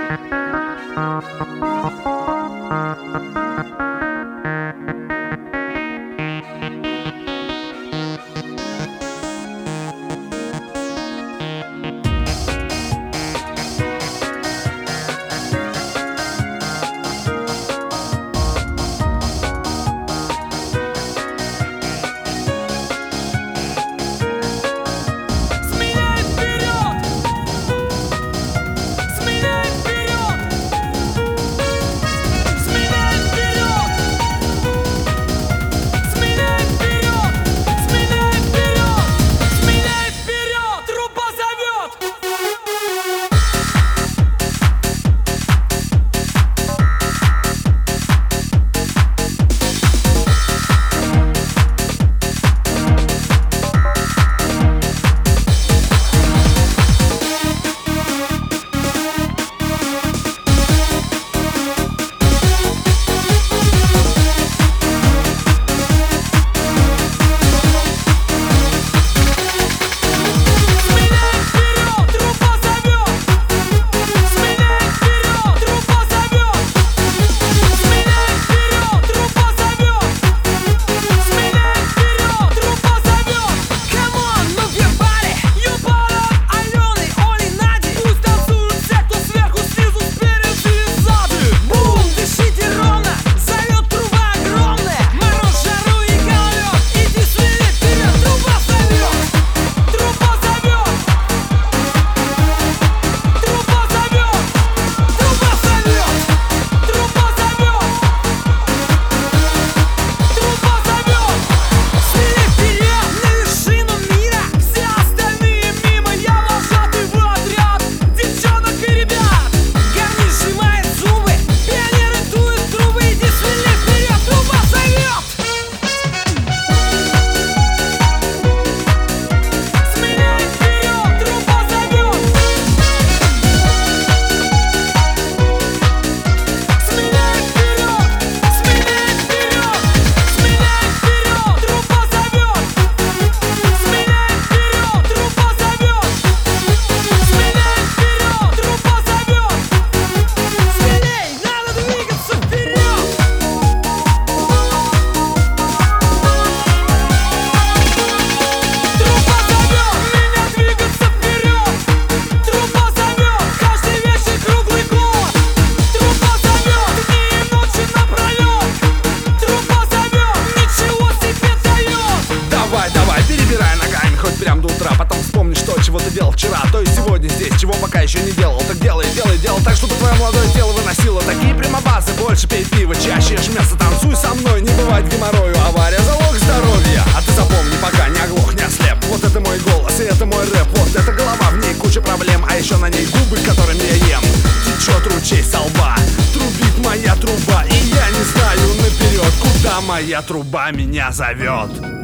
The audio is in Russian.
чего ты делал вчера, то и сегодня здесь, чего пока еще не делал. Так делай, делай так, чтобы твое молодое тело выносило такие прямобазы. Больше пей пиво, чаще ешь мясо, танцуй со мной, не бывает геморрою. Авария — залог здоровья, а ты запомни, пока не оглох, не ослеп. Вот это мой голос, и это мой рэп, вот эта голова, в ней куча проблем, а еще на ней губы, которыми я ем. Течет ручей со лба, трубит моя труба, и я не знаю наперед, куда моя труба меня зовет.